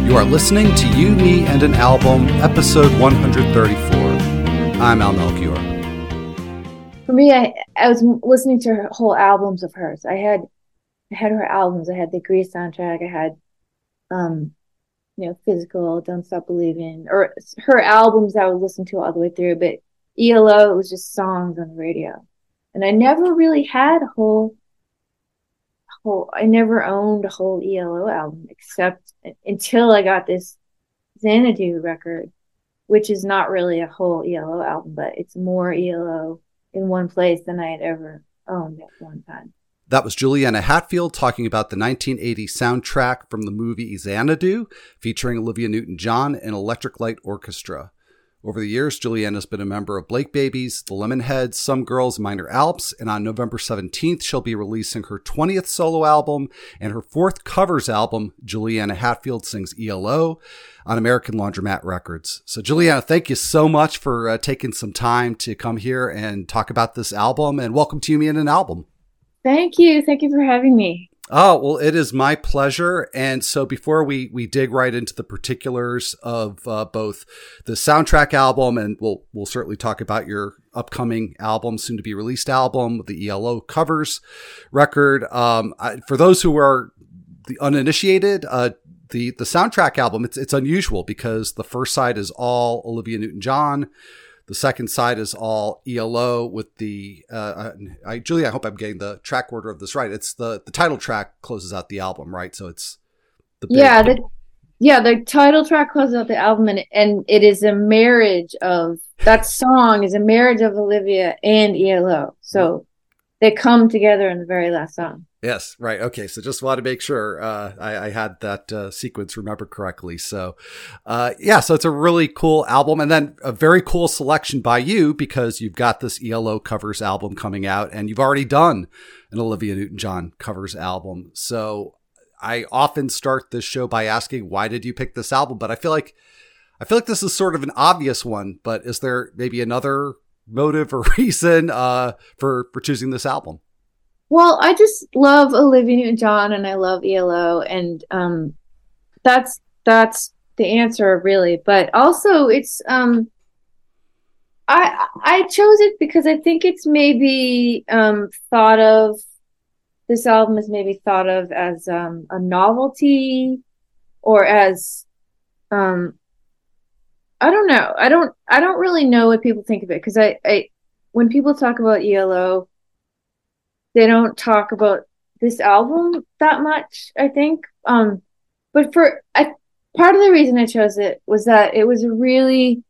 You are listening to You, Me, and an Album, episode 134. I'm Al Melchior. For me, I was listening to her whole albums of hers. I had her albums. I had the Grease soundtrack. I had, Physical, Don't Stop Believing, or her albums I would listen to all the way through. But ELO, it was just songs on the radio, and I never really had I never owned a whole ELO album except until I got this Xanadu record, which is not really a whole ELO album, but it's more ELO in one place than I had ever owned at one time. That was Juliana Hatfield talking about the 1980 soundtrack from the movie Xanadu, featuring Olivia Newton-John and Electric Light Orchestra. Over the years, Juliana's been a member of Blake Babies, The Lemonheads, Some Girls, Minor Alps, and on November 17th, she'll be releasing her 20th solo album and her 4th covers album, Juliana Hatfield Sings ELO, on American Laundromat Records. So Juliana, thank you so much for taking some time to come here and talk about this album, and welcome to You, Me, and an Album. Thank you. Thank you for having me. Oh, well, it is my pleasure. And so before we dig right into the particulars of both the soundtrack album, and we'll certainly talk about your upcoming album, soon to be released album, the ELO covers record. For those who are the uninitiated, the soundtrack album, it's unusual because the first side is all Olivia Newton-John. The second side is all ELO with the, Julia, I hope I'm getting the track order of this right. It's the title track closes out the album, right? So it's the the title track closes out the album, and it is a marriage of, that song is a marriage of Olivia and ELO. So they come together in the very last song. Yes, right. Okay, so just want to make sure I had that sequence remembered correctly. So, so it's a really cool album, and then a very cool selection by you because you've got this ELO covers album coming out, and you've already done an Olivia Newton-John covers album. So I often start this show by asking, why did you pick this album? But I feel like this is sort of an obvious one, but is there maybe another motive or reason for choosing this album? Well, I just love Olivia Newton-John and I love ELO, and that's the answer, really. But also, it's I chose it because I think it's maybe thought of, this album is maybe thought of as a novelty, or as I don't know. I don't really know what people think of it, because I when people talk about ELO, they don't talk about this album that much, I think. But part of the reason I chose it was that it was a really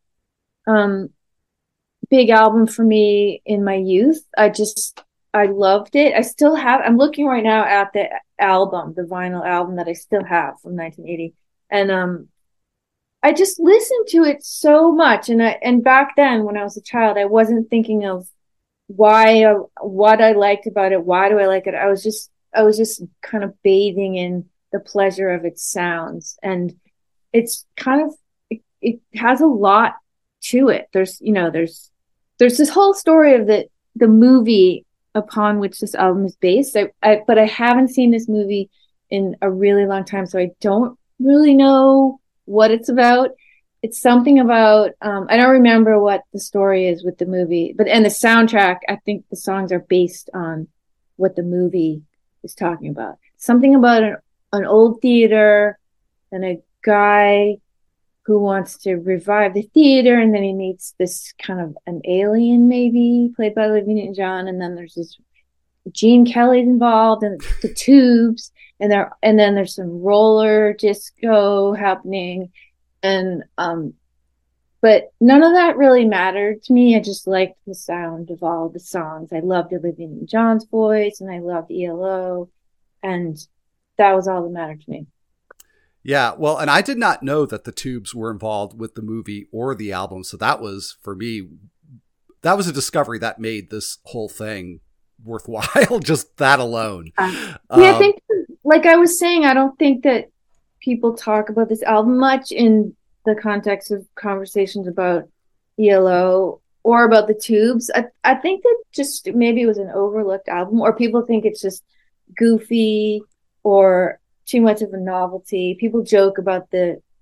big album for me in my youth. I loved it. I'm looking right now at the album, the vinyl album that I still have from 1980. And I just listened to it so much. And back then, when I was a child, I wasn't thinking of what I liked about it. Why do I like it? I was just kind of bathing in the pleasure of its sounds, and it's kind of, it has a lot to it. There's this whole story of the movie upon which this album is based. But I haven't seen this movie in a really long time, so I don't really know what it's about. It's something about, I don't remember what the story is with the movie, and the soundtrack, I think the songs are based on what the movie is talking about. Something about an old theater and a guy who wants to revive the theater, and then he meets this kind of an alien, maybe, played by Olivia Newton-John, and then there's this Gene Kelly's involved, and the Tubes, and then there's some roller disco happening. And but none of that really mattered to me. I just liked the sound of all the songs. I loved Olivia Newton-John's voice, and I loved ELO, and that was all that mattered to me. Yeah, well, and I did not know that the Tubes were involved with the movie or the album, so that was, for me, that was a discovery that made this whole thing worthwhile, just that alone. I think, like I was saying, I don't think that people talk about this album much in the context of conversations about ELO or about the Tubes. I think that just maybe it was an overlooked album, or people think it's just goofy or too much of a novelty. People joke about the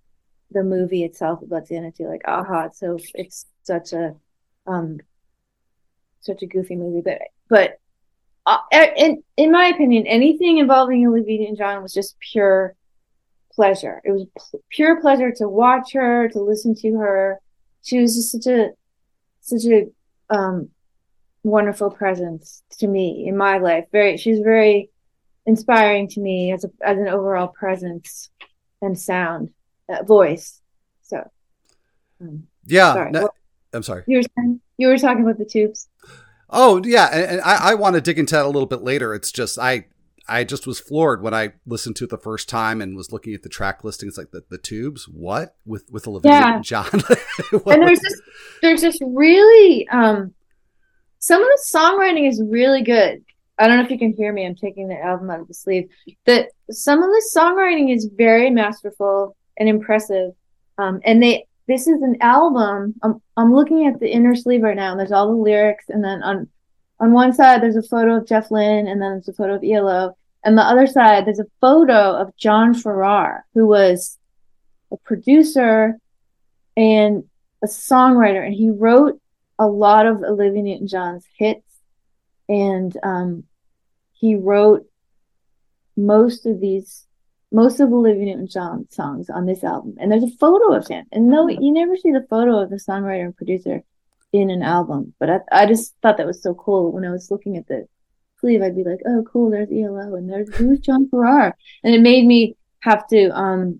the movie itself about Xanadu, like Aha. So it's um such a goofy movie, but in my opinion, anything involving Olivia Newton-John was just pure pleasure. It was pure pleasure to watch her, to listen to her. She was just such a wonderful presence to me in my life. She's very inspiring to me as an overall presence and sound, voice. So, yeah, sorry. no, I'm sorry. You were talking about the Tubes. Oh yeah, and I want to dig into that a little bit later. It's just I just was floored when I listened to it the first time and was looking at the track listings, like the Tubes. What with Olivia Newton-John? And there's this really some of the songwriting is really good. I don't know if you can hear me. I'm taking the album out of the sleeve. Some of the songwriting is very masterful and impressive. This is an album. I'm looking at the inner sleeve right now, and there's all the lyrics, and then on one side there's a photo of Jeff Lynne, and then there's a photo of ELO, and the other side there's a photo of John Farrar, who was a producer and a songwriter, and he wrote a lot of Olivia Newton-John's hits, and he wrote most of Olivia Newton-John songs on this album. And there's a photo of him. And no, you never see the photo of the songwriter and producer in an album. But I just thought that was so cool. When I was looking at the sleeve, I'd be like, oh, cool, there's ELO, and who's John Farrar? And it made me have to,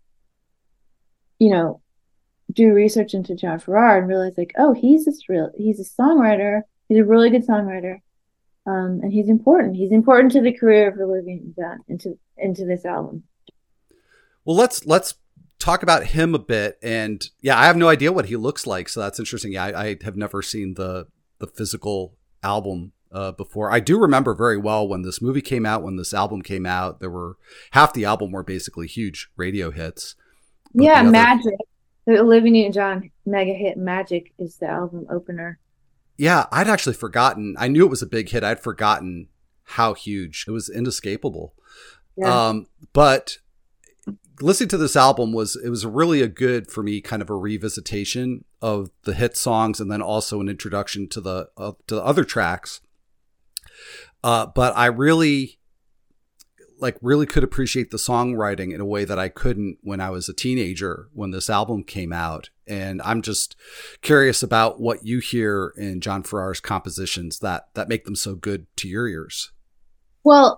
do research into John Farrar and realize, like, oh, he's a songwriter. He's a really good songwriter. And he's important. He's important to the career of Olivia Newton-John into this album. Well, let's talk about him a bit. And yeah, I have no idea what he looks like, so that's interesting. Yeah, I have never seen the physical album before. I do remember very well when this movie came out, when this album came out. There were half the album were basically huge radio hits. Yeah, Magic. The Olivia Newton-John mega hit Magic is the album opener. Yeah, I'd actually forgotten. I knew it was a big hit. I'd forgotten how huge. It was inescapable. Yeah. But listening to this album was really a good, for me, kind of a revisitation of the hit songs, and then also an introduction to the other tracks. But I really could appreciate the songwriting in a way that I couldn't when I was a teenager when this album came out. And I'm just curious about what you hear in John Farrar's compositions that make them so good to your ears. Well,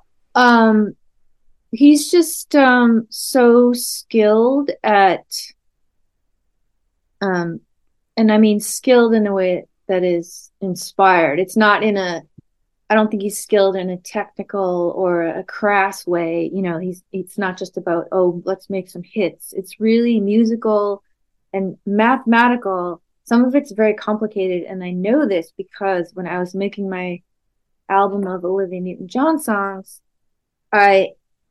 he's just so skilled at, and I mean skilled in a way that is inspired. It's not I don't think he's skilled in a technical or a crass way. It's not just about, oh, let's make some hits. It's really musical and mathematical. Some of it's very complicated. And I know this because when I was making my album of Olivia Newton-John songs, I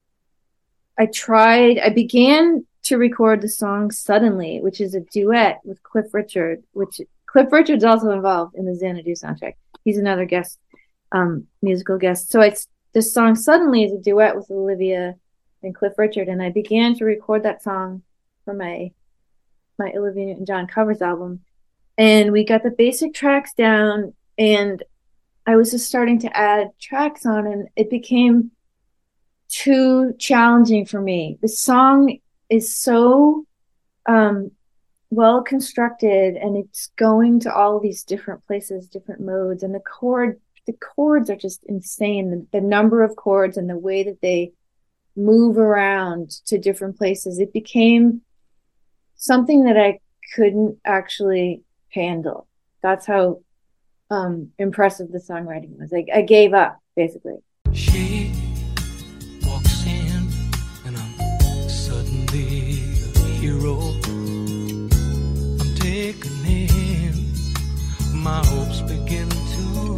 began to record the song Suddenly, which is a duet with Cliff Richard, which Cliff Richard's also involved in the Xanadu soundtrack. He's another guest. Musical guest. So this song Suddenly is a duet with Olivia and Cliff Richard, and I began to record that song for my Olivia Newton-John covers album, and we got the basic tracks down, and I was just starting to add tracks on, and it became too challenging for me. The song is so well constructed, and it's going to all these different places, different modes, and the chords are just insane. The number of chords and the way that they move around to different places. It became something that I couldn't actually handle. That's how impressive the songwriting was. I gave up, basically. She walks in and I'm suddenly a hero. I'm taken in, my hopes begin to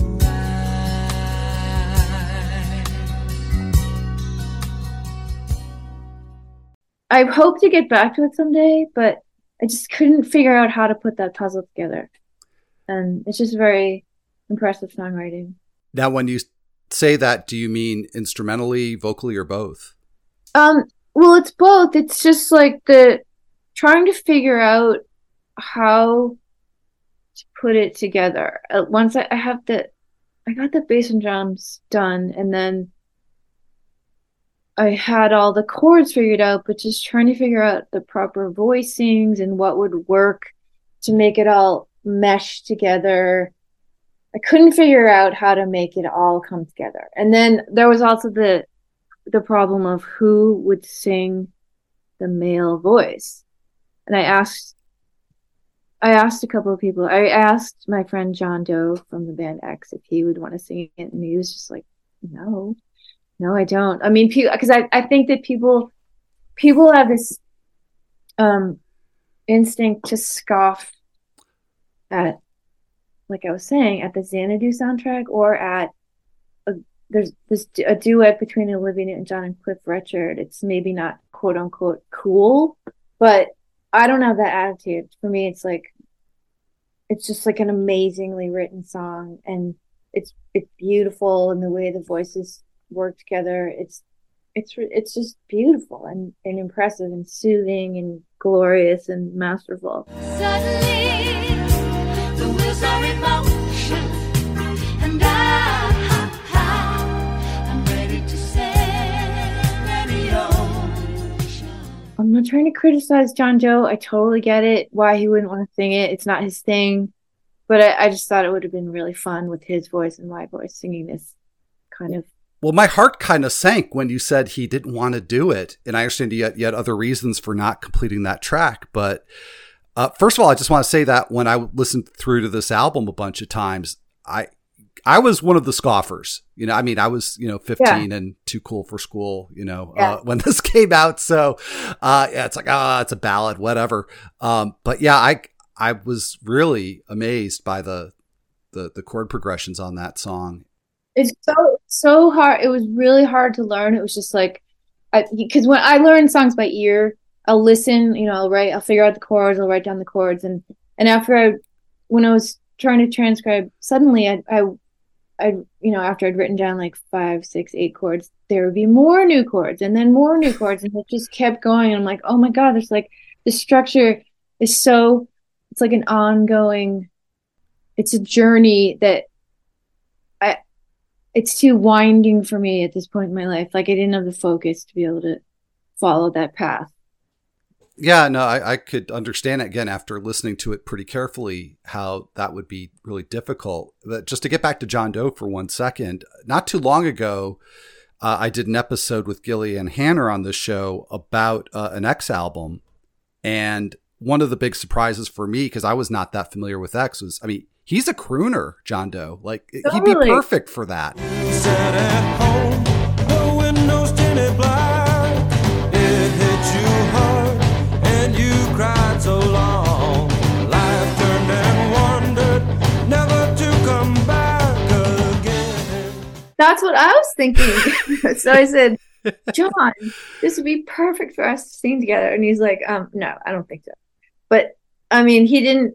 I hope to get back to it someday, but I just couldn't figure out how to put that puzzle together. And it's just very impressive songwriting. Now, when you say that, do you mean instrumentally, vocally, or both? Well, it's both. It's just like the trying to figure out how to put it together. Once I got the bass and drums done, and then I had all the chords figured out, but just trying to figure out the proper voicings and what would work to make it all mesh together. I couldn't figure out how to make it all come together. And then there was also the problem of who would sing the male voice. And I asked a couple of people. I asked my friend John Doe from the band X if he would want to sing it, and he was just like, no, I don't. I mean, because I think that people have this instinct to scoff at, like I was saying, at the Xanadu soundtrack, or at there's a duet between Olivia Newton-John and Cliff Richard. It's maybe not quote unquote cool, but I don't have that attitude. For me, it's like, it's just like an amazingly written song, and it's beautiful, and the way the voices work together, it's just beautiful and impressive and soothing and glorious and masterful. Suddenly, the wheels are in motion, and I'm ready to sail any ocean. I'm not trying to criticize John Doe. I totally get it, why he wouldn't want to sing it. It's not his thing. But I just thought it would have been really fun with his voice and my voice singing this kind of. Well, my heart kind of sank when you said he didn't want to do it. And I understand you had other reasons for not completing that track. But first of all, I just want to say that when I listened through to this album a bunch of times, I was one of the scoffers. I mean, I was, 15 and too cool for school, when this came out. So it's like, it's a ballad, whatever. But yeah, I was really amazed by the chord progressions on that song. It's so hard. It was really hard to learn. It was just like, because when I learn songs by ear, I'll listen, I'll figure out the chords, I'll write down the chords. And when I was trying to transcribe, suddenly I after I'd written down like 5, 6, 8 chords, there would be more new chords and then more new chords. And it just kept going. And I'm like, oh my God, there's like, the structure is it's like an ongoing, it's a journey that it's too winding for me at this point in my life. Like I didn't have the focus to be able to follow that path. Yeah, no, I could understand it again after listening to it pretty carefully, how that would be really difficult. But just to get back to John Doe for 1 second, not too long ago, I did an episode with Gillian Hanner on this show about an X album. And one of the big surprises for me, because I was not that familiar with X, was, he's a crooner, John Doe. Like, totally. He'd be perfect for that. Sat at home, the windows tinted black. It hit you hard, and you cried so long. Life turned and wandered, never to come back again. That's what I was thinking. So I said, John, this would be perfect for us to sing together. And he's like, no, I don't think so. But he didn't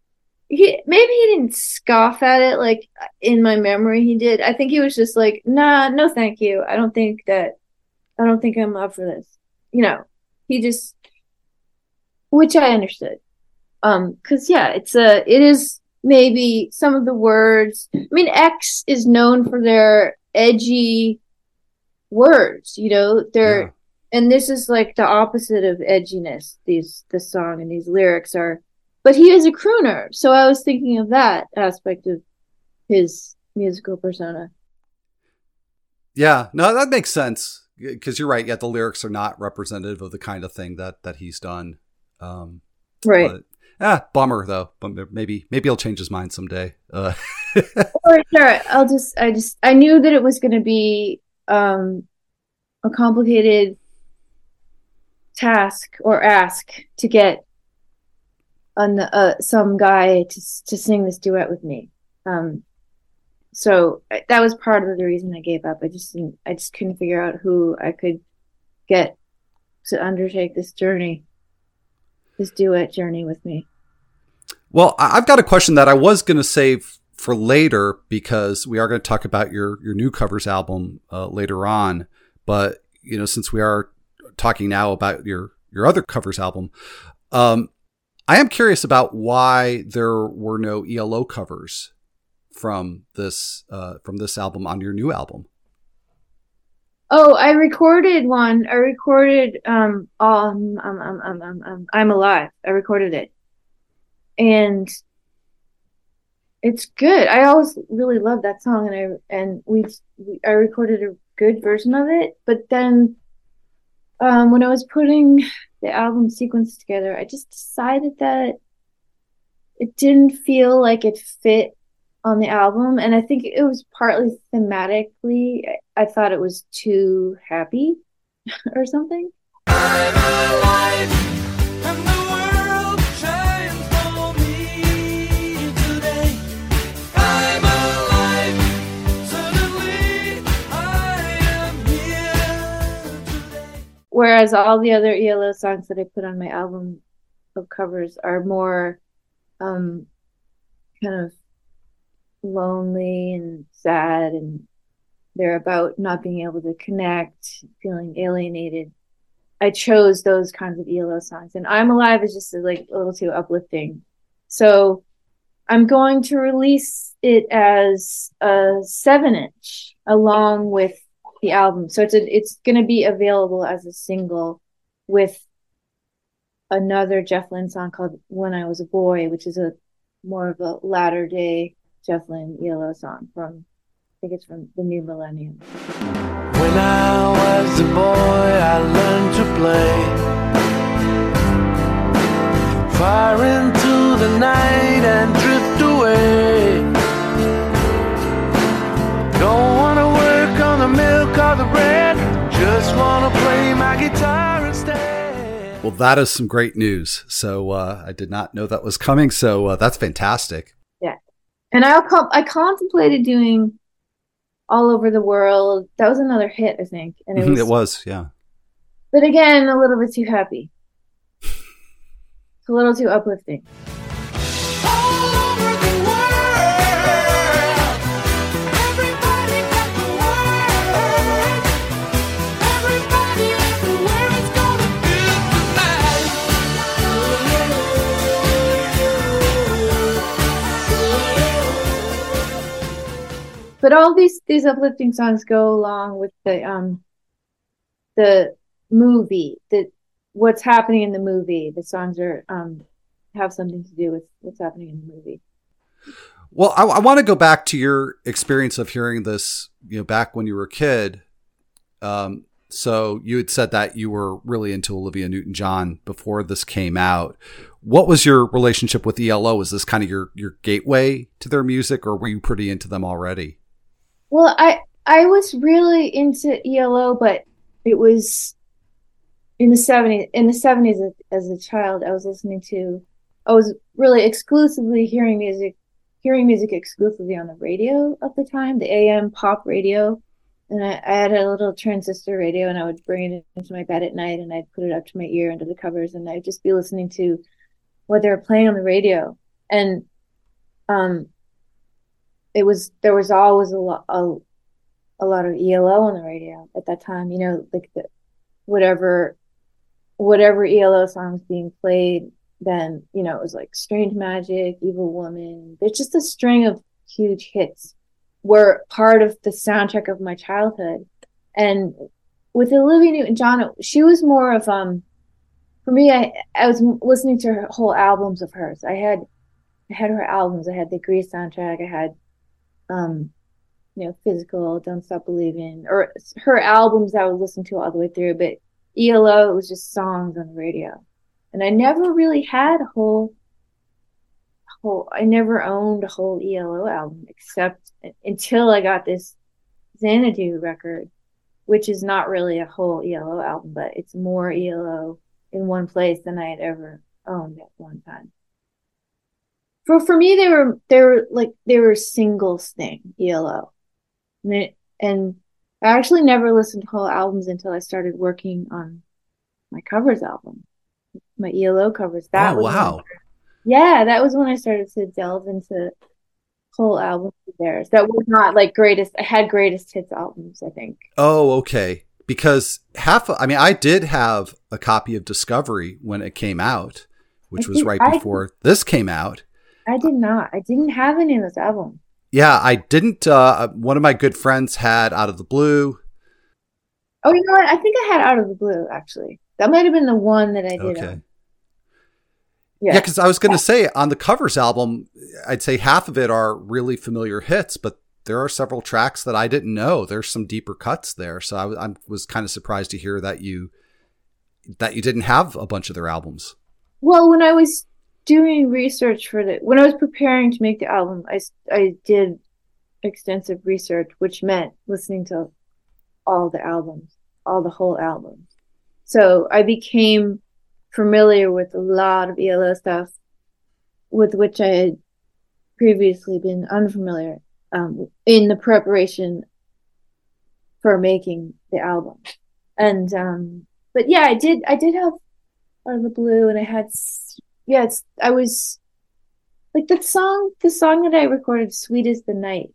scoff at it like in my memory he did. I think he was just like, nah, no thank you. I don't think I'm up for this. He just, which I understood. Cause yeah, it is maybe some of the words. X is known for their edgy words, and this is like the opposite of edginess. The song and these lyrics are. But he is a crooner, so I was thinking of that aspect of his musical persona. Yeah, no, that makes sense, because you're right. Yeah, the lyrics are not representative of the kind of thing that he's done. Right. But, bummer though. But maybe he'll change his mind someday. Or, sure, I knew that it was going to be a complicated task or ask to get on some guy to sing this duet with me. So that was part of the reason I gave up. I just couldn't figure out who I could get to undertake this journey, this duet journey with me. Well, I've got a question that I was going to save for later, because we are going to talk about your new covers album later on. But, since we are talking now about your other covers album, I am curious about why there were no ELO covers from this album on your new album. Oh, I recorded one. I recorded I'm Alive. I recorded it. And it's good. I always really loved that song, and I recorded a good version of it. But then when I was putting the album sequence together, I just decided that it didn't feel like it fit on the album, and I think it was partly thematically. I thought it was too happy or something. I'm alive, and the world shines for me today. I'm alive, suddenly I am here today. Whereas all the other ELO songs that I put on my album of covers are more kind of lonely and sad, and they're about not being able to connect, feeling alienated. I chose those kinds of ELO songs, and I'm Alive is just like a little too uplifting. So I'm going to release it as a 7-inch along with the album. So it's going to be available as a single with another Jeff Lynne song called When I Was a Boy, which is a more of a latter day Jeff Lynne ELO song I think it's from the new millennium. When I was a boy, I learned to play. Far into the night and drift away. Don't wanna work on the milk or the bread. Just wanna play my guitar instead. Well, that is some great news. So I did not know that was coming. So that's fantastic. Yeah. And I contemplated doing All Over the World. That was another hit, I think. And It was, yeah. But again, a little bit too happy. It's a little too uplifting. All over the world, everybody got the word. Everybody everywhere is gonna feel tonight. But all these uplifting songs go along with the movie, what's happening in the movie. The songs are have something to do with what's happening in the movie. Well, I want to go back to your experience of hearing this, back when you were a kid. So you had said that you were really into Olivia Newton-John before this came out. What was your relationship with ELO? Was this kind of your gateway to their music, or were you pretty into them already? Well, I was really into ELO, but it was in the 70s. In the 70s, as a child, I was really exclusively hearing music exclusively on the radio at the time, the AM pop radio. And I had a little transistor radio, and I would bring it into my bed at night, and I'd put it up to my ear under the covers, and I'd just be listening to what they were playing on the radio. And there was always a lot of ELO on the radio at that time. Like whatever ELO songs being played then, it was like Strange Magic, Evil Woman. There's just a string of huge hits were part of the soundtrack of my childhood. And with Olivia Newton-John, she was more of for me, I was listening to her whole albums of hers. I had her albums. I had the Grease soundtrack. I had Physical, Don't Stop Believing, or her albums I would listen to all the way through. But ELO, it was just songs on the radio. And I never really had I never owned a whole ELO album except until I got this Xanadu record, which is not really a whole ELO album, but it's more ELO in one place than I had ever owned at one time. For me, they were singles thing, ELO. And I actually never listened to whole albums until I started working on my covers album, my ELO covers. Oh, wow. That was when I started to delve into whole albums of theirs. That was not like I had greatest hits albums, I think. Oh, okay. Because I did have a copy of Discovery when it came out, which was right before this came out. I did not. I didn't have any of those albums. Yeah, I didn't. One of my good friends had Out of the Blue. Oh, you know what? I think I had Out of the Blue, actually. That might have been the one that I did. Okay. Yeah, because I was going to say on the covers album, I'd say half of it are really familiar hits, but there are several tracks that I didn't know. There's some deeper cuts there, so I was kind of surprised to hear that you didn't have a bunch of their albums. Well, when I was doing research when I was preparing to make the album, I did extensive research, which meant listening to all the whole albums. So I became familiar with a lot of ELO stuff with which I had previously been unfamiliar in the preparation for making the album. And but yeah, I did have Out of the Blue, and I had I was like the song that I recorded, Sweet as the Night.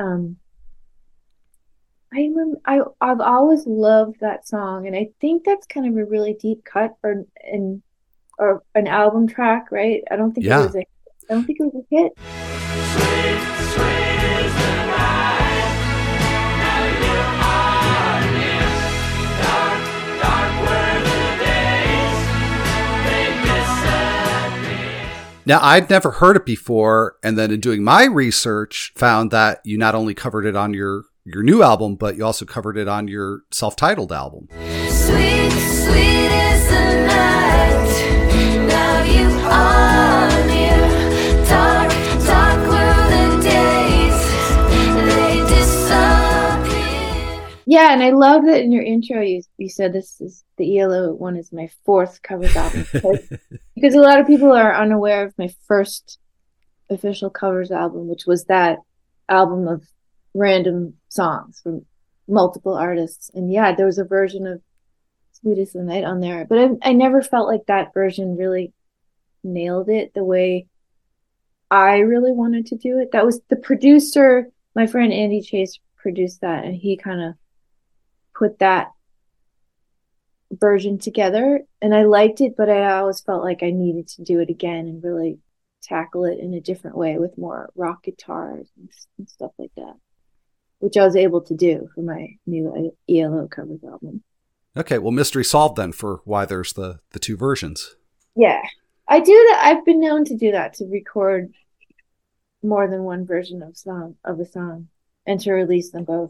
I've always loved that song, and I think that's kind of a really deep cut or an album track, right? I don't think it was a hit. Now, I'd never heard it before, and then in doing my research, found that you not only covered it on your new album, but you also covered it on your self-titled album. Sweet, sweet is the night. Now you are near. Dark, dark were the days. They disappear. Yeah, and I love that in your intro you said this is the ELO one is my fourth covers album. Because a lot of people are unaware of my first official covers album, which was that album of random songs from multiple artists. And yeah, there was a version of Sweet as the Night on there, but I never felt like that version really nailed it the way I really wanted to do it. That was the producer, my friend Andy Chase produced that, and he kind of put that version together, and I liked it, but I always felt like I needed to do it again and really tackle it in a different way with more rock guitars and stuff like that, which I was able to do for my new ELO covers album. Okay, well, mystery solved then for why there's the two versions. Yeah, I do that. I've been known to do that, to record more than one version of a song and to release them both.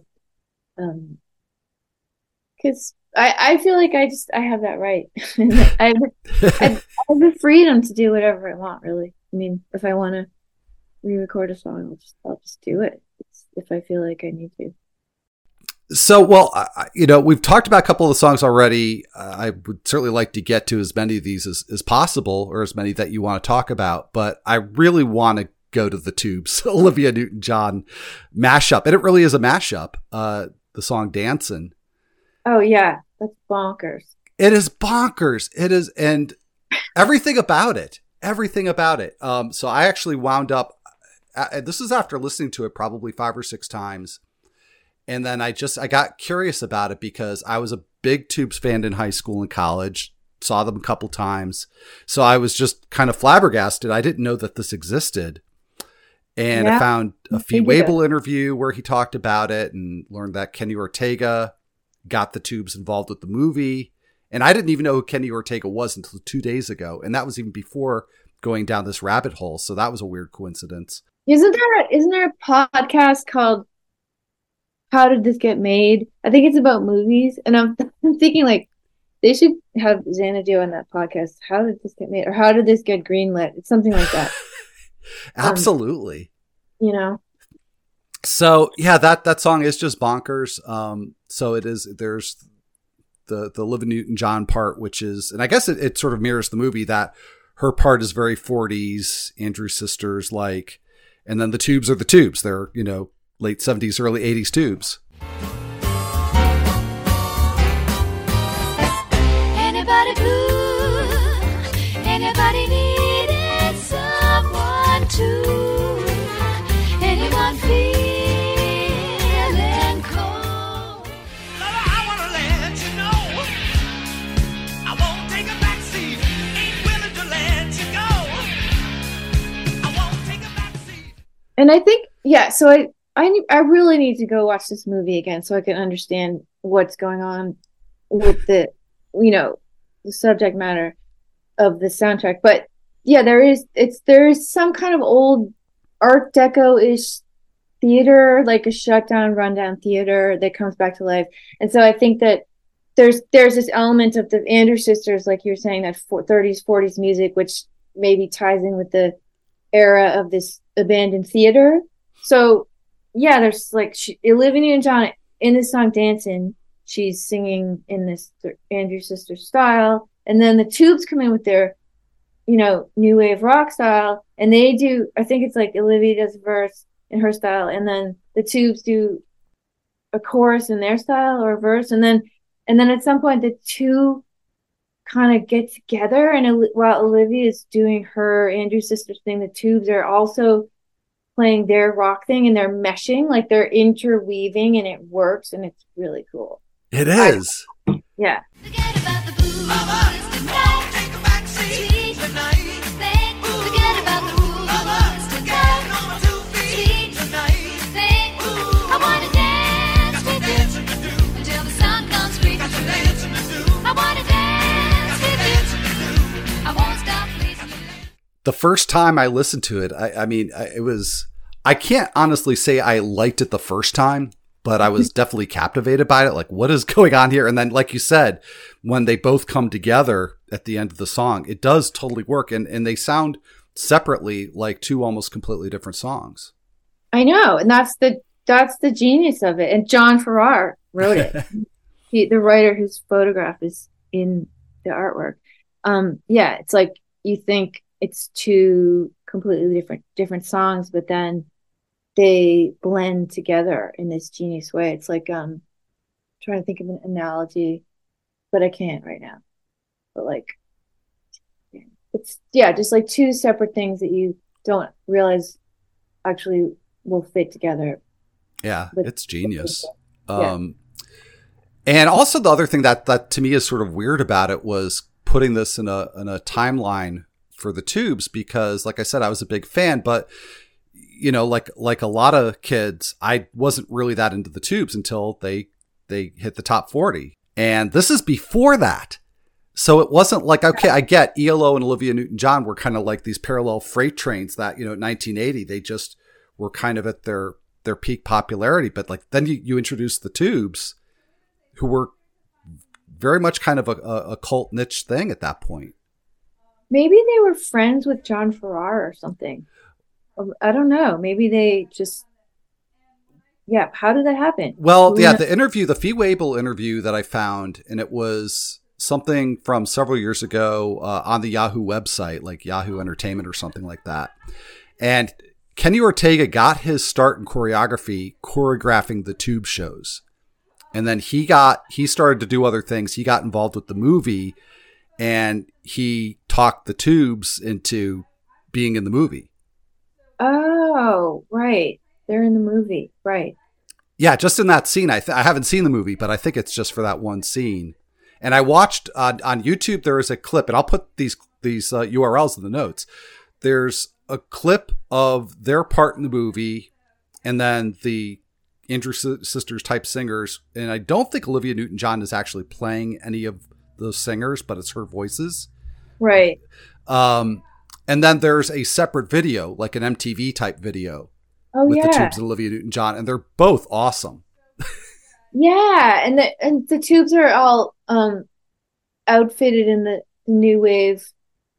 Because I feel like I have that right. I have the freedom to do whatever I want, really. I mean, if I want to re-record a song, I'll just do it if I feel like I need to. So, well, we've talked about a couple of the songs already. I would certainly like to get to as many of these as possible, or as many that you want to talk about. But I really want to go to the Tubes, Olivia Newton-John mashup. And it really is a mashup, the song Dancin'. Oh, yeah. That's bonkers. It is bonkers. It is. And everything about it. So I actually wound up, this is after listening to it probably 5 or 6 times. And then I got curious about it because I was a big Tubes fan in high school and college, saw them a couple times. So I was just kind of flabbergasted. I didn't know that this existed. And I found a Fee Waybill interview where he talked about it and learned that Kenny Ortega got the Tubes involved with the movie. And I didn't even know who Kenny Ortega was until 2 days ago. And that was even before going down this rabbit hole. So that was a weird coincidence. Isn't there a podcast called How Did This Get Made? I think it's about movies. And I'm thinking like they should have Xanadu on that podcast. How did this get made? Or how did this get greenlit? It's something like that. Absolutely. So yeah, that song is just bonkers. So it is, there's the Olivia Newton-John part, which is, and I guess it sort of mirrors the movie, that her part is very 40s, Andrew Sisters like, and then the Tubes are the Tubes. They're, late 70s, early 80s Tubes. Anybody blue? Anybody needed someone to? Anyone feeling cold? Lover, I wanna let you know I won't take a backseat. Ain't willing to let you And I think, yeah, so I really need to go watch this movie again so I can understand what's going on with you know, the subject matter of the soundtrack. But yeah, there is some kind of old Art Deco-ish theater, like a shutdown, rundown theater that comes back to life. And so I think that there's this element of the Andrews Sisters, like you're saying, that 30s, 40s music, which maybe ties in with the era of this abandoned theater. So yeah, there's like Olivia Newton-John in this song Dancing, she's singing in this Andrews Sisters style, and then the Tubes come in with their, you know, new wave rock style, and they do, I think it's like Olivia does a verse in her style, and then the Tubes do a chorus in their style or a verse, and then at some point the two kind of get together, and while Olivia is doing her Andrews Sisters thing, the Tubes are also playing their rock thing, and they're meshing, like they're interweaving, and it works, and it's really cool. It is. Yeah. Forget about the booze tonight. Take a back seat Sweet tonight. thing. Forget about the booze tonight. Getting on my 2 feet Sweet tonight. thing. I wanna dance with Dancing you to do. until the sun comes creeping through. Dancing to do. I wanna dance with you. I won't stop pleasing you. The first time I listened to it, I mean, I can't honestly say I liked it the first time, but I was definitely captivated by it. Like, what is going on here? And then, like you said, when they both come together at the end of the song, it does totally work. And they sound separately like two almost completely different songs. I know, and that's the genius of it. And John Farrar wrote it. The writer whose photograph is in the artwork. Yeah, it's like you think it's two completely different songs, but then they blend together in this genius way. It's like trying to think of an analogy, but I can't right now. But like, it's just like two separate things that you don't realize actually will fit together. Yeah, But- it's genius. Yeah. And also the other thing that to me is sort of weird about it was putting this in a timeline for the Tubes, because like I said, I was a big fan, but you know, like a lot of kids, I wasn't really that into the Tubes until they hit the top 40. And this is before that. So it wasn't like, okay, I get ELO and Olivia Newton-John were kind of like these parallel freight trains that, you know, in 1980, they just were kind of at their peak popularity. But like, then you introduce the Tubes, who were very much kind of a cult niche thing at that point. Maybe they were friends with John Farrar or something. I don't know. Maybe they just, yeah. How did that happen? Well, yeah, the Fee Waybill interview that I found, and it was something from several years ago on the Yahoo website, like Yahoo Entertainment or something like that. And Kenny Ortega got his start in choreographing the Tube shows. And then he started to do other things. He got involved with the movie, and he talked the Tubes into being in the movie. Oh, right. They're in the movie, right? Yeah, just in that scene. I haven't seen the movie, but I think it's just for that one scene. And I watched on YouTube. There is a clip, and I'll put these URLs in the notes. There's a clip of their part in the movie, and then the Andrews Sisters type singers. And I don't think Olivia Newton-John is actually playing any of those singers, but it's her voices. Right. And then there's a separate video, like an MTV type video, with the Tubes and Olivia Newton-John, and they're both awesome. Yeah, and the Tubes are all outfitted in the new wave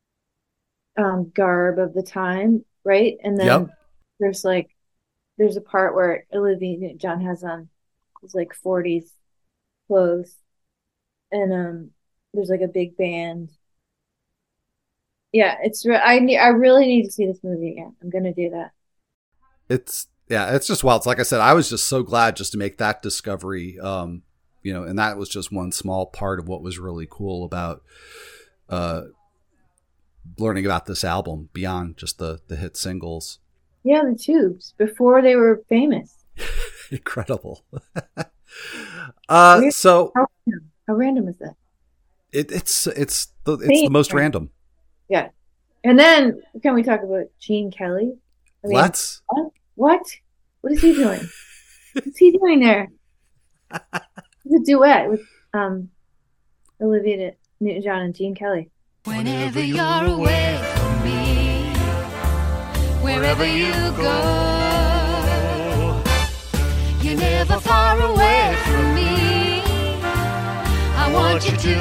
garb of the time, right? And then Yep. there's a part where Olivia Newton-John has on his like 40s clothes, and there's like a big band. Yeah, I really need to see this movie again. I'm gonna do that. It's just wild. It's like I said, I was just so glad just to make that discovery. You know, and that was just one small part of what was really cool about learning about this album beyond just the hit singles. Yeah, the Tubes before they were famous. Incredible. Weird. So How random is that? it's the most random. Yeah. And then can we talk about Gene Kelly? I mean, Let's. What? What is he doing? What's he doing there? It's a duet with Olivia Newton-John and Gene Kelly. Whenever you're away from me, wherever you go, you're never far away from me. I want you to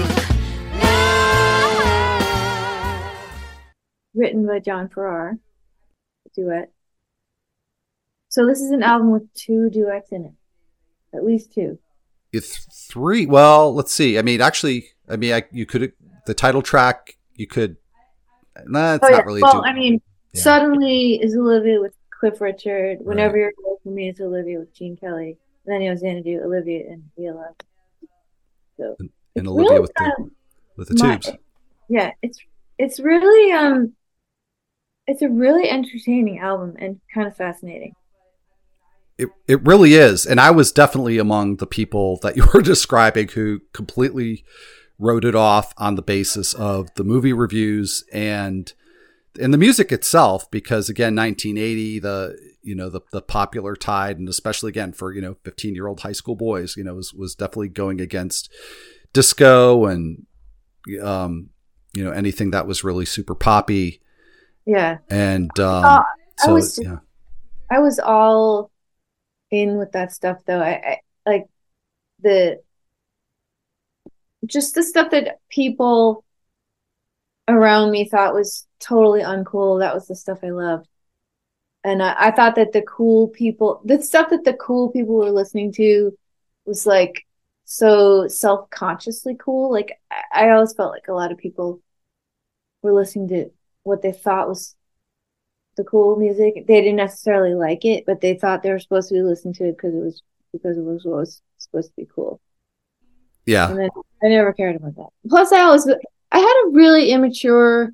know. Written by John Farrar, a duet. So this is an album with 2 duets in it, at least 2. It's 3. Well, let's see. I mean, actually, you could the title track. You could. Nah, it's not really. Well, Yeah. Suddenly is Olivia with Cliff Richard. Whenever You're Away from Me is Olivia with Gene Kelly. And then he was going to do Olivia and Viola. So And Olivia really with the tubes. Yeah, it's really it's a really entertaining album and kind of fascinating. It really is. And I was definitely among the people that you were describing who completely wrote it off on the basis of the movie reviews and the music itself, because again, 1980, the popular tide, and especially again for, 15-year-old high school boys, was definitely going against disco and, anything that was really super poppy. Yeah. And, I was all in with that stuff though. I like just the stuff that people around me thought was totally uncool. That was the stuff I loved. And I thought that the stuff that the cool people were listening to was like so self-consciously cool. Like I always felt like a lot of people were listening to what they thought was the cool music. They didn't necessarily like it, but they thought they were supposed to be listening to it because it was what was supposed to be cool. Yeah. And then I never cared about that. Plus, I had a really immature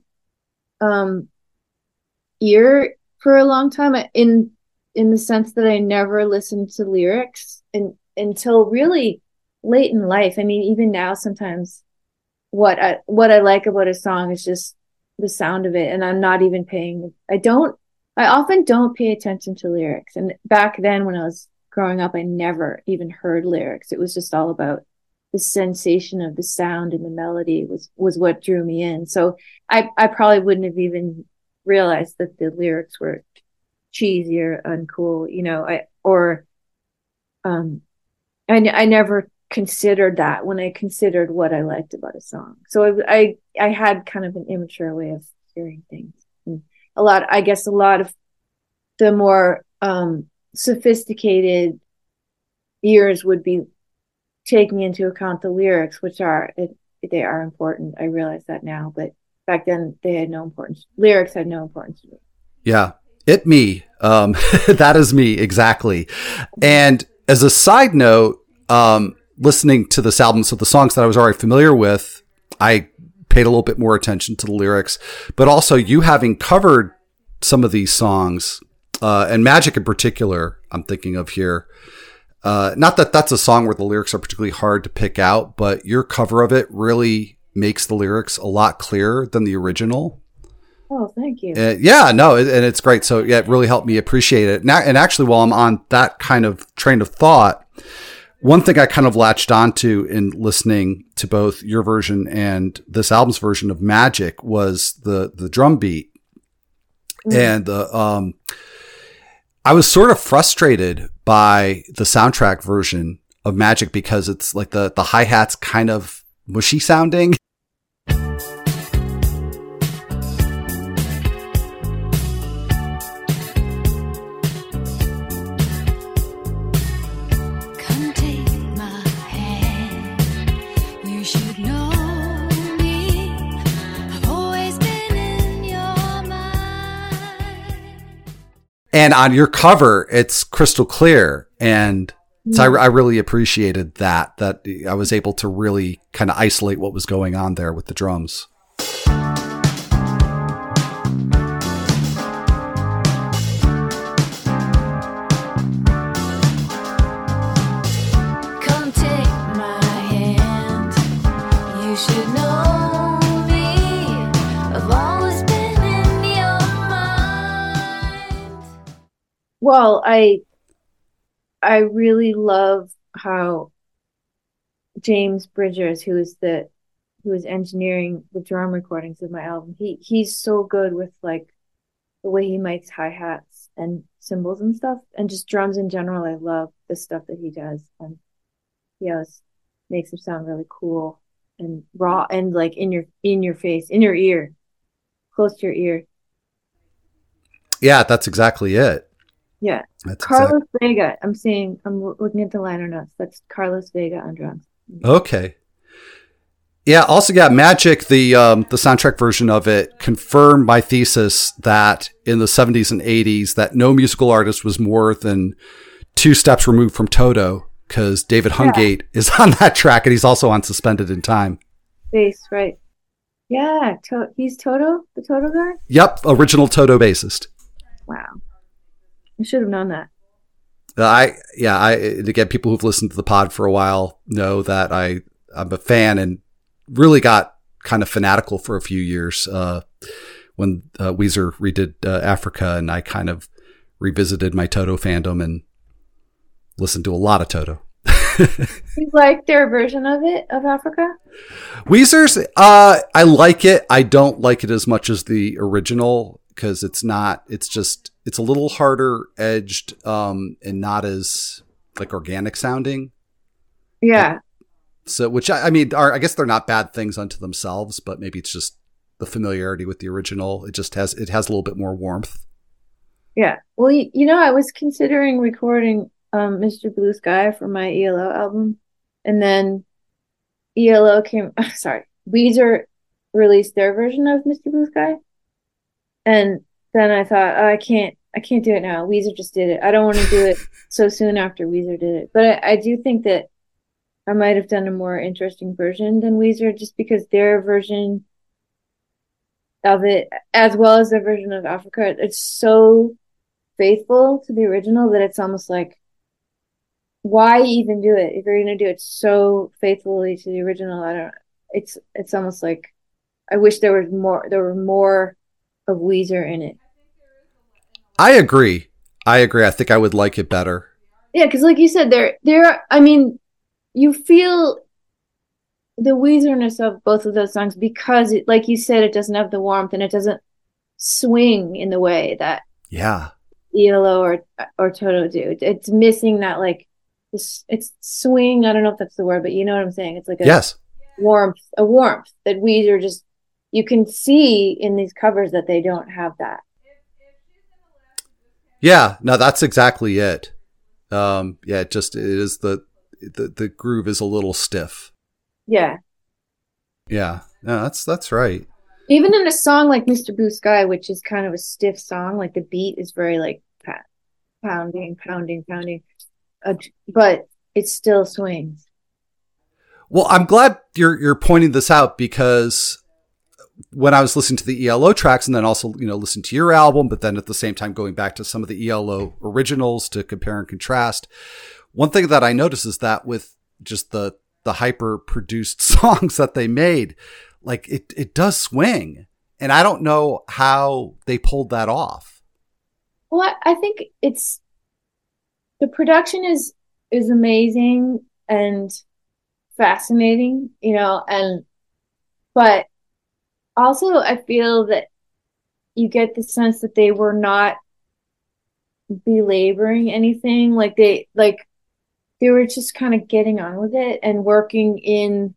ear for a long time in the sense that I never listened to lyrics until really late in life. I mean, even now, sometimes what I like about a song is just the sound of it, and I'm not even I often don't pay attention to lyrics. And back then when I was growing up, I never even heard lyrics. It was just all about the sensation of the sound and the melody was what drew me in. So I probably wouldn't have even realized that the lyrics were cheesy or uncool, I never considered that when I considered what I liked about a song. So I had kind of an immature way of hearing things. And a lot of the more sophisticated ears would be taking into account the lyrics, which they are important. I realize that now, but back then they had no importance. Lyrics had no importance to me. Yeah. That is me. Exactly. And as a side note, listening to this album, so the songs that I was already familiar with, I paid a little bit more attention to the lyrics, but also you having covered some of these songs, and Magic in particular, I'm thinking of here. Not that that's a song where the lyrics are particularly hard to pick out, but your cover of it really makes the lyrics a lot clearer than the original. Oh, thank you. And it's great. So yeah, it really helped me appreciate it. Now, and actually, while I'm on that kind of train of thought, one thing I kind of latched onto in listening to both your version and this album's version of Magic was the drum beat. And I was sort of frustrated by the soundtrack version of Magic because it's like the hi-hat's kind of mushy sounding. Come take my hand. You should know me. I've always been in your mind. And on your cover, it's crystal clear. And so I really appreciated that I was able to really kind of isolate what was going on there with the drums. Come take my hand. You should know me. I've always been in your mind. Well, well, I really love how James Bridgers, who is engineering the drum recordings of my album, he's so good with like the way he makes hi-hats and cymbals and stuff, and just drums in general. I love the stuff that he does, and he always makes them sound really cool and raw and like in your face, in your ear, close to your ear. Yeah, that's exactly it. Yeah. That's Carlos Vega. I'm looking at the liner notes. That's Carlos Vega on drums. okay. Yeah. Also, yeah, Magic, the soundtrack version of it confirmed my thesis that in the 70s and 80s that no musical artist was more than 2 steps removed from Toto, because David Hungate is on that track, and he's also on Suspended in Time. Bass, right? Yeah. He's Toto, the Toto guy. Yep, original Toto bassist. Wow. I should have known that. Again, people who've listened to the pod for a while know that I'm a fan, and really got kind of fanatical for a few years when Weezer redid Africa, and I kind of revisited my Toto fandom and listened to a lot of Toto. You like their version of it, of Africa? Weezer's, I like it. I don't like it as much as the original, because it's a little harder edged and not as like organic sounding. Yeah. So, which I mean, I guess they're not bad things unto themselves, but maybe it's just the familiarity with the original. It has a little bit more warmth. Yeah. Well, I was considering recording Mr. Blue Sky for my ELO album, and then Weezer released their version of Mr. Blue Sky, and then I thought, oh, I can't do it now. Weezer just did it. I don't want to do it so soon after Weezer did it. But I do think that I might have done a more interesting version than Weezer, just because their version of it, as well as their version of Africa, it's so faithful to the original that it's almost like, why even do it if you're going to do it so faithfully to the original? It's almost like I wish there were more of Weezer in it. I agree. I think I would like it better. Yeah, because like you said, I mean, you feel the Weezerness of both of those songs because, it, like you said, it doesn't have the warmth and it doesn't swing in the way that ELO or Toto do. It's missing that like it's swing. I don't know if that's the word, but you know what I'm saying. It's like a warmth that Weezer just, you can see in these covers that they don't have that. Yeah, no, that's exactly it. It is the groove is a little stiff. Yeah. Yeah. No, that's right. Even in a song like Mr. Blue Sky, which is kind of a stiff song, like the beat is very like pounding, but it still swings. Well, I'm glad you're pointing this out, because when I was listening to the ELO tracks and then also, listening to your album, but then at the same time going back to some of the ELO originals to compare and contrast, one thing that I noticed is that with just the hyper produced songs that they made, like it does swing, and I don't know how they pulled that off. Well, I think it's the production is amazing and fascinating, but also I feel that you get the sense that they were not belaboring anything. Like they were just kind of getting on with it and working in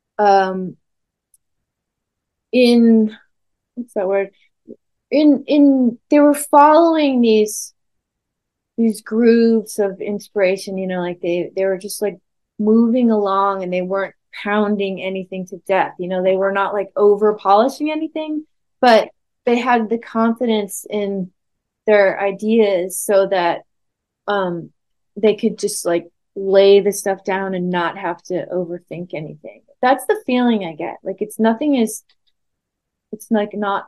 what's that word? They were following these grooves of inspiration, like they were just like moving along, and they weren't pounding anything to death. They were not like over polishing anything, but they had the confidence in their ideas so that they could just like lay the stuff down and not have to overthink anything. That's the feeling I get. Like it's like not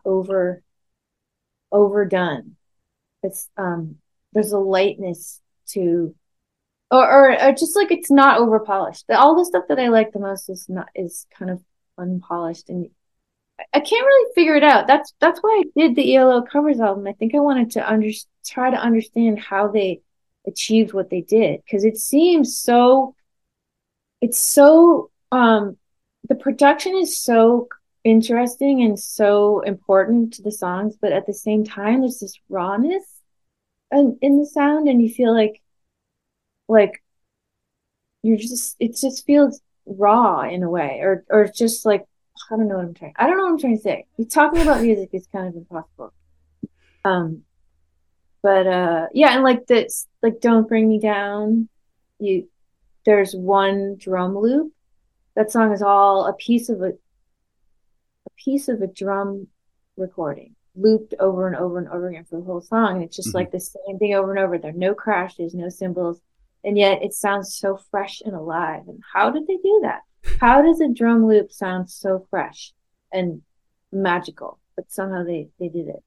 overdone. It's there's a lightness to, or just like it's not over polished. All the stuff that I like the most is kind of unpolished, and I can't really figure it out. That's why I did the ELO covers album. I think I wanted to try to understand how they achieved what they did, because it seems so it's so the production is so interesting and so important to the songs, but at the same time there's this rawness in the sound, and you feel like you're just it just feels raw in a way, or just like I don't know what I'm trying to say. Talking about music is kind of impossible. But yeah, and like this, like Don't Bring Me Down, there's one drum loop. That song is all a piece of a drum recording looped over and over and over again for the whole song, and it's just like the same thing over and over. There are no crashes, no cymbals, and yet it sounds so fresh and alive. And how did they do that? How does a drum loop sound so fresh and magical? But somehow they did it.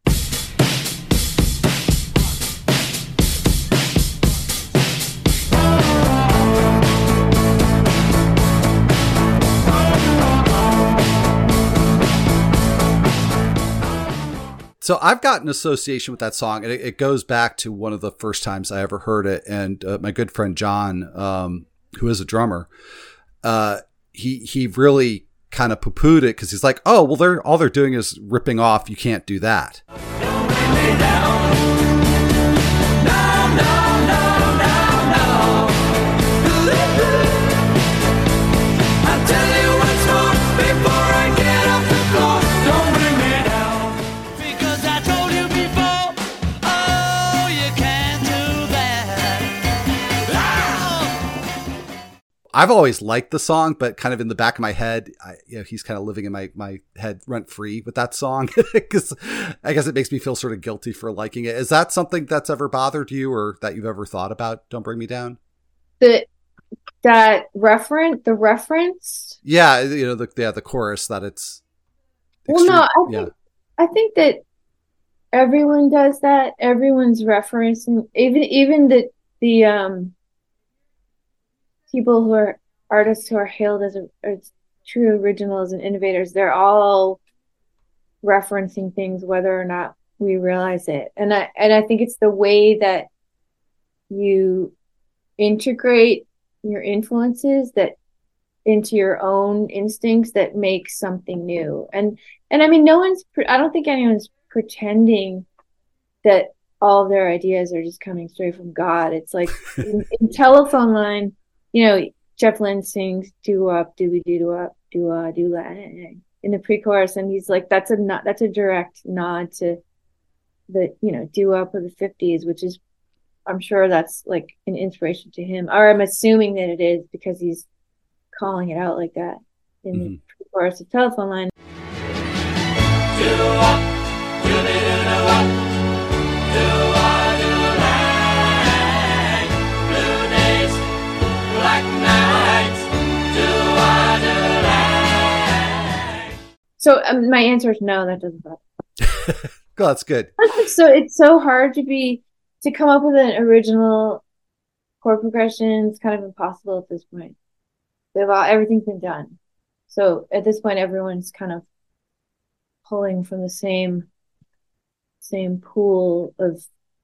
So I've got an association with that song, and it goes back to one of the first times I ever heard it. And my good friend John, who is a drummer, he really kind of poo-pooed it, because he's like, oh, well, all they're doing is ripping off You Can't Do That. I've always liked the song, but kind of in the back of my head, he's kind of living in my head rent free with that song, because I guess it makes me feel sort of guilty for liking it. Is that something that's ever bothered you, or that you've ever thought about Don't Bring Me Down? The reference. Yeah, the chorus that it's. Well, no, I think that everyone does that. Everyone's referencing, even the people who are artists who are hailed as true originals and innovators. They're all referencing things, whether or not we realize it. And I think it's the way that you integrate your influences that into your own instincts that makes something new. And I mean, I don't think anyone's pretending that all of their ideas are just coming straight from God. It's like in Telephone Line, Jeff Lynne sings doo-wop, doobie-doo-wop, doo-wah, doo-la, in the pre-chorus, and he's like, that's a direct nod to the, doo-wop of the 50s, which is, I'm sure that's like an inspiration to him, or I'm assuming that it is, because he's calling it out like that in the pre-chorus of Telephone Line. Doo-wop, doobie-doo-doo-wop, doo-wah, doo-la, blue days, black nights, doo-wah, doo-la. So my answer is no, that doesn't bother. Oh, that's good. So it's so hard to come up with an original chord progression. It's kind of impossible at this point. Everything's been done. So at this point, everyone's kind of pulling from the same pool of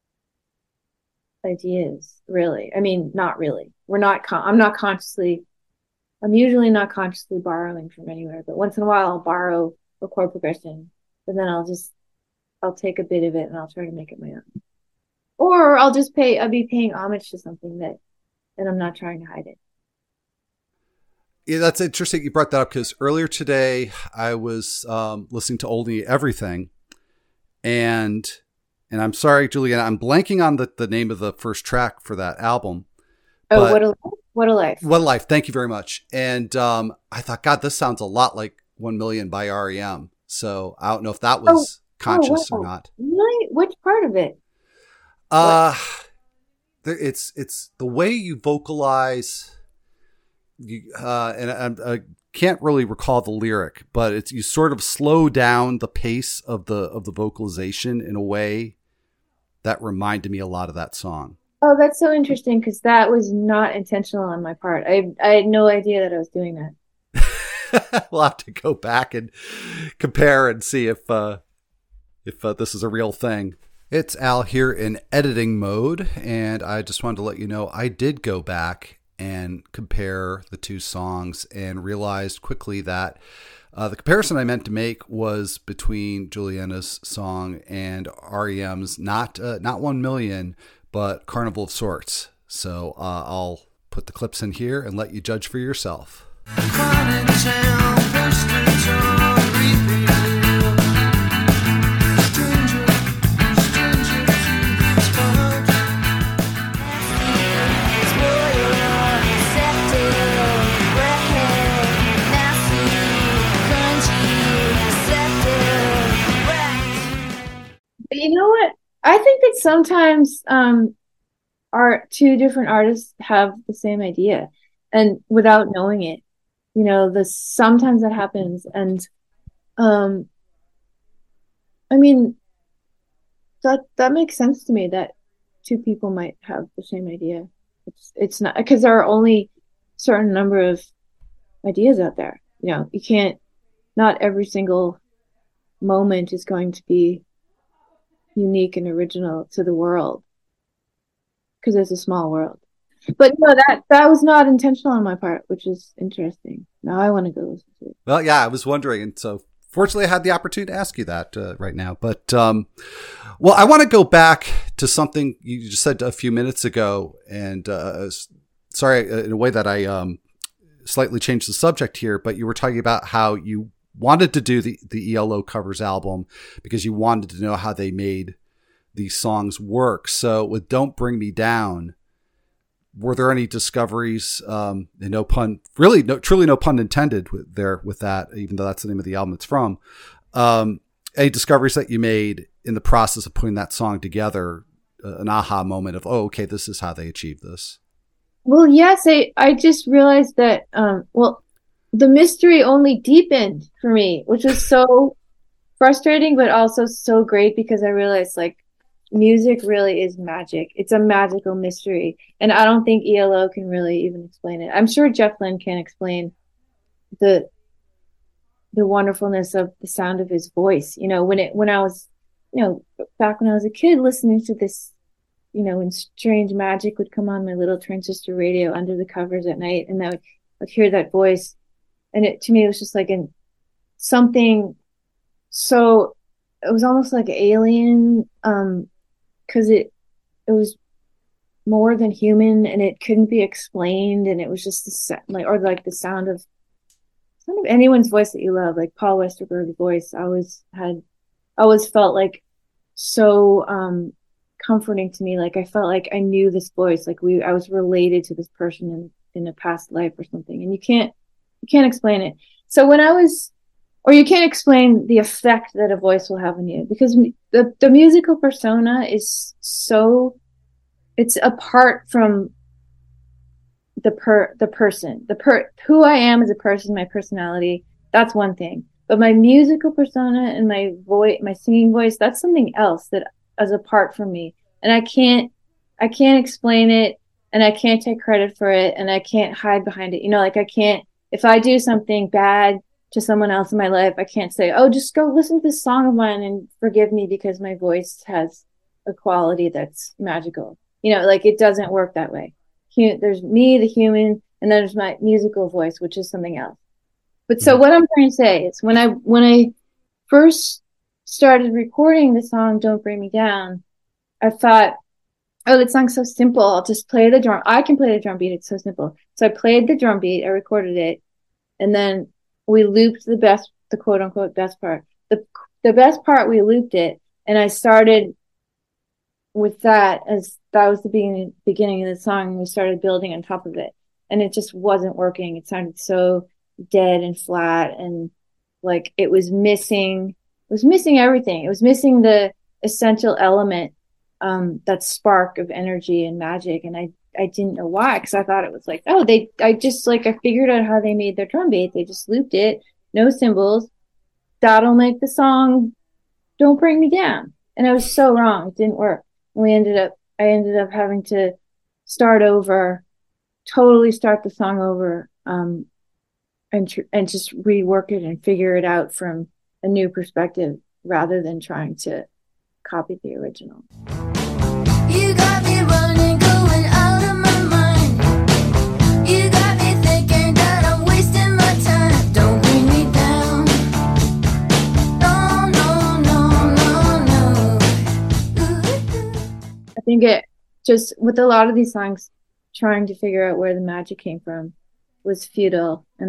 ideas, really. I mean, not really. I'm usually not consciously borrowing from anywhere, but once in a while I'll borrow a chord progression, but then I'll take a bit of it and I'll try to make it my own. Or I'll be paying homage to something and I'm not trying to hide it. Yeah, that's interesting you brought that up, because earlier today I was listening to Only Everything, and I'm sorry, Juliana, I'm blanking on the name of the first track for that album. Oh, What a Life. What a Life. Thank you very much. And I thought, God, this sounds a lot like 1 Million by REM. So I don't know if that was conscious or not. Really? Which part of it? It's the way you vocalize. And I can't really recall the lyric, but you sort of slow down the pace of the vocalization in a way that reminded me a lot of that song. Oh, that's so interesting, because that was not intentional on my part. I had no idea that I was doing that. We'll have to go back and compare and see if this is a real thing. It's Al here in editing mode, and I just wanted to let you know I did go back and compare the two songs and realized quickly that the comparison I meant to make was between Juliana's song and REM's not 1 Million, but Carnival of Sorts. So I'll put the clips in here and let you judge for yourself. But you know what? I think that sometimes our two different artists have the same idea, and without knowing it, sometimes that happens. And I mean, that makes sense to me that two people might have the same idea. It's not because there are only a certain number of ideas out there. You can't. Not every single moment is going to be unique and original to the world because it's a small world. But no, that was not intentional on my part, which is interesting. Now I want to go listen to it. Well, yeah, I was wondering, and so fortunately I had the opportunity to ask you that right now. But well, I want to go back to something you just said a few minutes ago, and sorry, in a way that I slightly changed the subject here, but you were talking about how you wanted to do the ELO covers album because you wanted to know how they made these songs work. So with Don't Bring Me Down, were there any discoveries, and no pun, really, truly no pun intended with that, even though that's the name of the album it's from, any discoveries that you made in the process of putting that song together, an aha moment of, oh, okay, this is how they achieved this? Well, yes, I just realized that, the mystery only deepened for me, which was so frustrating, but also so great because I realized like music really is magic. It's a magical mystery. And I don't think ELO can really even explain it. I'm sure Jeff Lynne can explain the wonderfulness of the sound of his voice. When I was, back when I was a kid listening to this, when Strange Magic would come on my little transistor radio under the covers at night, and I'd hear that voice. And to me, it was just like something. So it was almost like alien, because it was more than human, and it couldn't be explained, and it was just the sound of anyone's voice that you love, like Paul Westerberg's voice. I always felt like so comforting to me. Like I felt like I knew this voice, like I was related to this person in a past life or something, and you can't explain it. So you can't explain the effect that a voice will have on you, because the musical persona is it's apart from the person, who I am as a person, my personality. That's one thing, but my musical persona and my voice, my singing voice, that's something else that is apart from me, and I can't explain it, and I can't take credit for it, and I can't hide behind it. Like I can't. If I do something bad to someone else in my life, I can't say, oh, just go listen to this song of mine and forgive me because my voice has a quality that's magical. Like it doesn't work that way. There's me, the human, and then there's my musical voice, which is something else. But so what I'm trying to say is when I first started recording the song Don't Bring Me Down, I thought, oh, that song's so simple. I'll just play the drum. I can play the drum beat. It's so simple. So I played the drum beat. I recorded it. And then we looped the quote unquote best part. The best part, we looped it. And I started with that, as that was the beginning of the song. And we started building on top of it. And it just wasn't working. It sounded so dead and flat. And like it was missing everything. It was missing the essential element, that spark of energy and magic. And I didn't know why, because I thought it was like, oh, I figured out how they made their drum beat. They just looped it, no cymbals. That'll make the song Don't Bring Me Down. And I was so wrong. It didn't work. And I ended up having to start over, totally start the song over. and just rework it and figure it out from a new perspective rather than trying to copy the original. You got me running, going out of my mind. You got me thinking that I'm wasting my time. Don't bring me down. No, no, no, no, no. I think it just, with a lot of these songs, trying to figure out where the magic came from was futile, and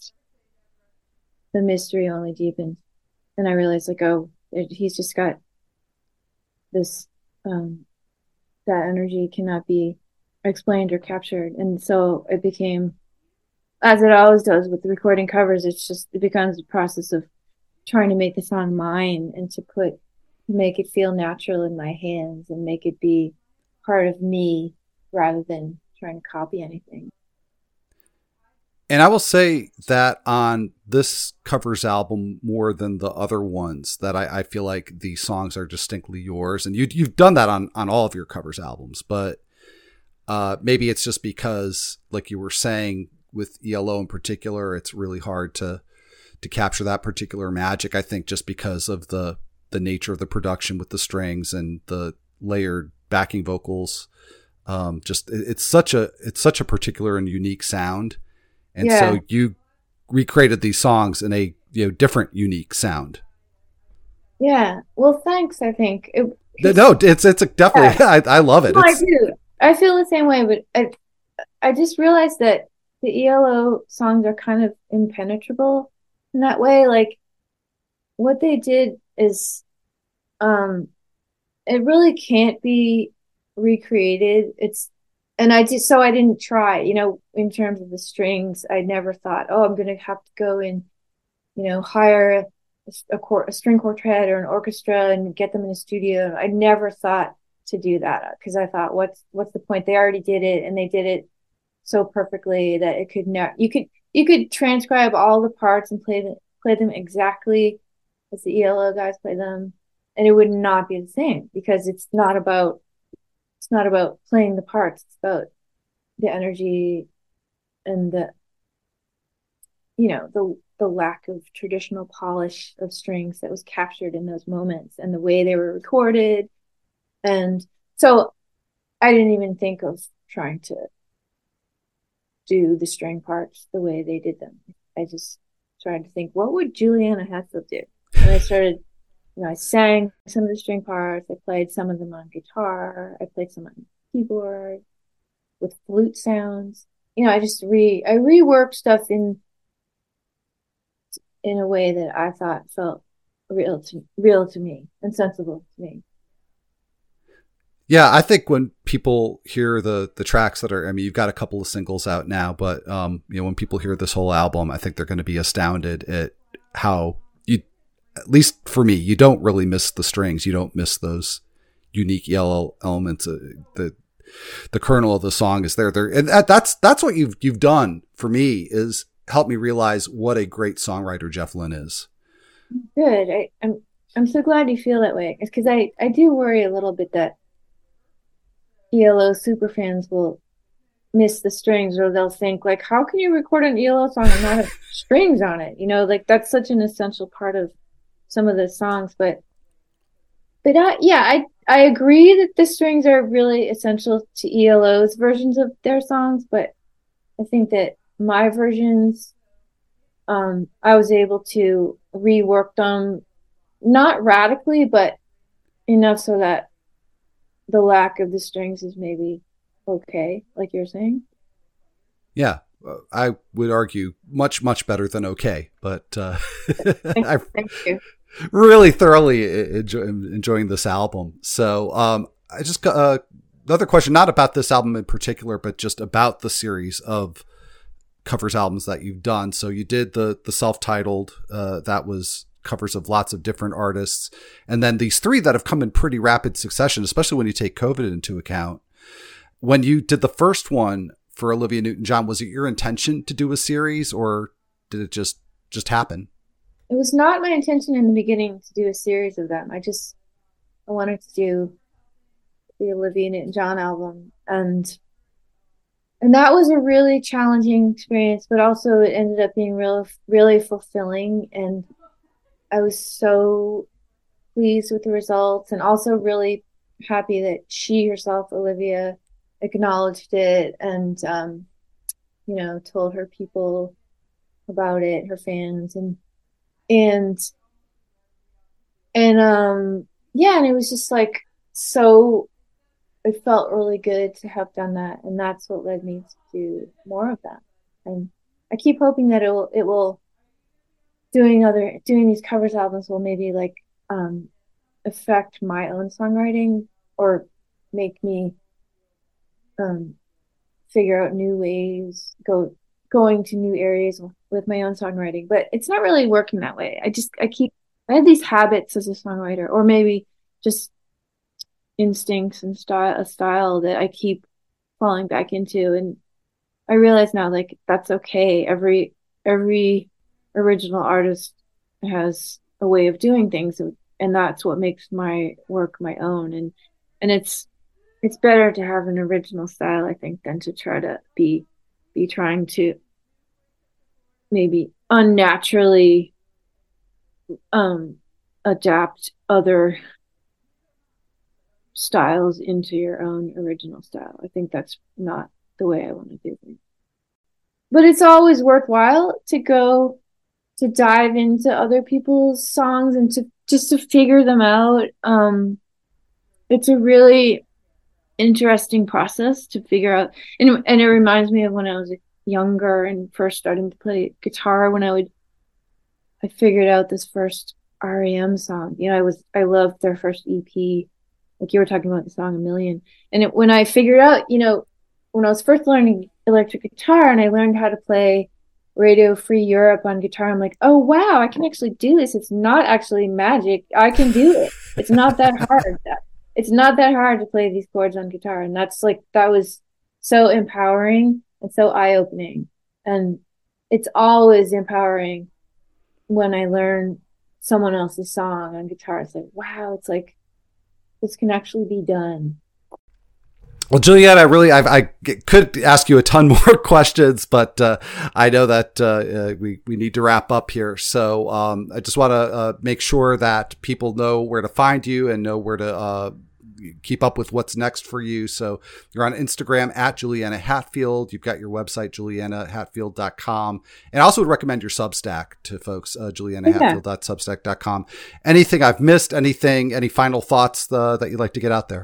the mystery only deepened. And I realized, like, oh, he's just got this, that energy cannot be explained or captured. And so it became, as it always does with recording covers, it becomes a process of trying to make the song mine and to make it feel natural in my hands and make it be part of me rather than trying to copy anything. And I will say that on this covers album, more than the other ones, that I feel like the songs are distinctly yours. And you've done that on all of your covers albums, but maybe it's just because, like you were saying, with ELO in particular, it's really hard to capture that particular magic. I think just because of the nature of the production with the strings and the layered backing vocals, it's such a particular and unique sound. And so you recreated these songs in a different, unique sound. Yeah. Well, thanks. I think No, it's definitely. Yeah. I love it. No, I do. I feel the same way, but I just realized that the ELO songs are kind of impenetrable in that way. Like, what they did is, it really can't be recreated. And I didn't try, in terms of the strings. I never thought, oh, I'm going to have to go and, hire a string quartet or an orchestra and get them in a studio. I never thought to do that because I thought, what's the point? They already did it, and they did it so perfectly that it could not. You could transcribe all the parts and play them exactly as the ELO guys play them, and it would not be the same because it's not about playing the parts. It's about the energy and the lack of traditional polish of strings that was captured in those moments and the way they were recorded. And so I didn't even think of trying to do the string parts the way they did them. I just tried to think, what would Juliana Hatfield do? And I started, I sang some of the string parts. I played some of them on guitar. I played some on keyboard with flute sounds. I just I reworked stuff in a way that I thought felt real to me and sensible to me. Yeah, I think when people hear the tracks that are, you've got a couple of singles out now, but when people hear this whole album, I think they're going to be astounded at how at least for me, you don't really miss the strings. You don't miss those unique ELO elements. The kernel of the song is there. And that's what you've done for me, is help me realize what a great songwriter Jeff Lynne is. Good. I'm so glad you feel that way. It's because I do worry a little bit that ELO superfans will miss the strings, or they'll think, like, how can you record an ELO song and not have strings on it? Like, that's such an essential part of some of the songs. But I agree that the strings are really essential to ELO's versions of their songs, but I think that my versions, I was able to rework them, not radically, but enough so that the lack of the strings is maybe okay, like you're saying. Yeah, I would argue much, much better than okay, but Thank you. Really thoroughly enjoying this album. So I just got another question, not about this album in particular, but just about the series of covers albums that you've done. So you did the self-titled, that was covers of lots of different artists. And then these three that have come in pretty rapid succession, especially when you take COVID into account. When you did the first one for Olivia Newton-John, was it your intention to do a series, or did it just happen? It was not my intention in the beginning to do a series of them. I wanted to do the Olivia Newton-John album. And And that was a really challenging experience, but also it ended up being really fulfilling. And I was so pleased with the results, and also really happy that she herself, Olivia, acknowledged it and, told her people about it, her fans, and yeah, and it was just like so. It felt really good to have done that, and that's what led me to do more of that. And I keep hoping that it will doing these covers albums will maybe like affect my own songwriting or make me figure out new ways, going to new areas with my own songwriting. But it's not really working that way. I have these habits as a songwriter, or maybe just instincts and a style that I keep falling back into. And I realize now, like, that's okay. Every original artist has a way of doing things, and that's what makes my work my own. And it's better to have an original style, I think, than to try to be trying to maybe unnaturally adapt other styles into your own original style. I think that's not the way I want to do things. But it's always worthwhile to dive into other people's songs and to figure them out. It's a really interesting process to figure out, and it reminds me of when I was younger and first starting to play guitar, when I figured out this first REM song. I loved their first EP. Like you were talking about the song A Million. And when I figured out, when I was first learning electric guitar and I learned how to play Radio Free Europe on guitar, I'm like, oh, wow, I can actually do this. It's not actually magic. I can do it. It's not that hard. It's not that hard to play these chords on guitar. And that was so empowering and so eye-opening. And it's always empowering when I learn someone else's song on guitar. It's like, wow, it's like, this can actually be done. Well, Juliana, I could ask you a ton more questions, but I know that we need to wrap up here. So I just want to make sure that people know where to find you and know where to keep up with what's next for you. So you're on Instagram at Juliana Hatfield. You've got your website, julianahatfield.com. And I also would recommend your Substack to folks, julianahatfield.substack.com. Anything I've missed, any final thoughts that you'd like to get out there?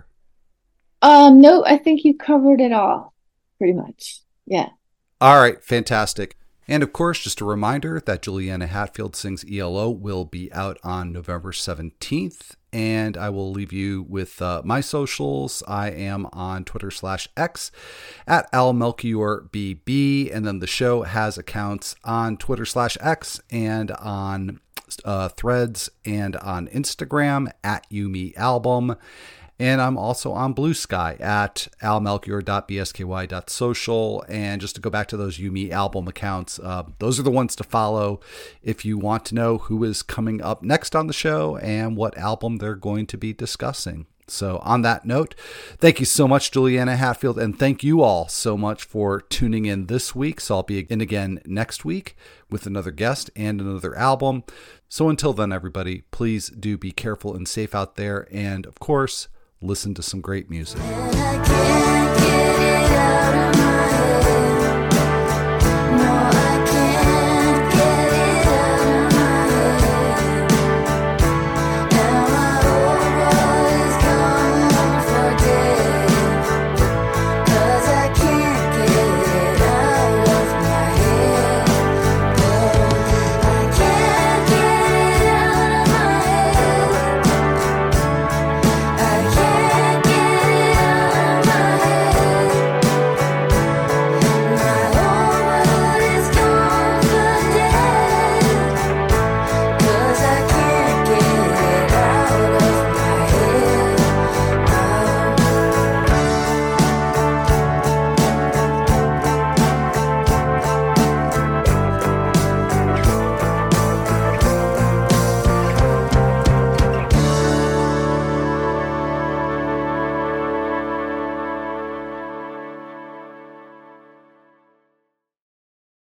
No, I think you covered it all pretty much. Yeah. All right. Fantastic. And of course, just a reminder that Juliana Hatfield Sings ELO will be out on November 17th. And I will leave you with my socials. I am on Twitter/X at AlMelchiorBB. And then the show has accounts on Twitter/X and on Threads and on Instagram at YouMeAlbum. And I'm also on Blue Sky at almelchior.bsky.social. And just to go back to those YouMe album accounts, those are the ones to follow if you want to know who is coming up next on the show and what album they're going to be discussing. So on that note, thank you so much, Juliana Hatfield, and thank you all so much for tuning in this week. So I'll be in again next week with another guest and another album. So until then, everybody, please do be careful and safe out there. And of course, listen to some great music. And I can't get it out of my head.